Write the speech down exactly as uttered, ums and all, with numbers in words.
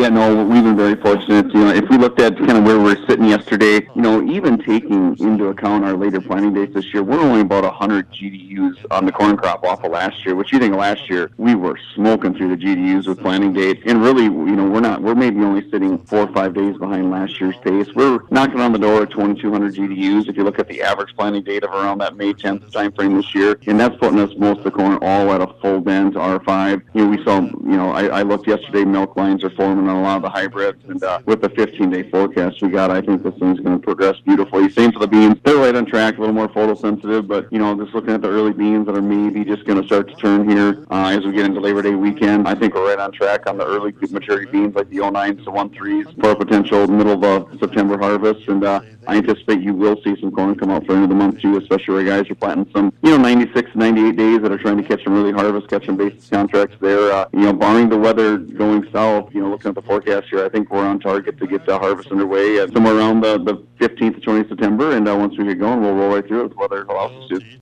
Yeah, no, we've been very fortunate. You know, if we looked at kind of where we're sitting yesterday, you know, even taking into account our later planting dates this year, we're only about one hundred G D Us on the corn crop off of last year, which you think last year we were smoking through the G D Us with planting dates. And really, you know, we're not, we're maybe only sitting four or five days behind last year's pace. We're knocking on the door at twenty-two hundred G D Us if you look at the average planting date of around that May tenth time frame this year. And that's putting us most of the corn all at a full bend to R five. You know, we saw, you know, I, I looked yesterday, milk lines are forming on a lot of the hybrids, and uh, with the fifteen-day forecast we got, I think this thing's going to progress beautifully. Same for the beans. They're right on track, a little more photosensitive, but, you know, just looking at the early beans that are maybe just going to start to turn here uh, as we get into Labor Day weekend, I think we're right on track on the early maturity beans like the oh nines to one threes for a potential middle of uh, September harvest, and uh, I anticipate you will see some corn come out for the end of the month too, especially where guys are planting some, you know, ninety-six, ninety-eight days that are trying to catch some early harvest, catch some basis contracts there. Uh, you know, barring the weather going south, you know, looking at the forecast here, I think we're on target to get the harvest underway uh, somewhere around the, the fifteenth to twentieth of September, and uh, once we get going, we'll roll right through it if weather allows us to.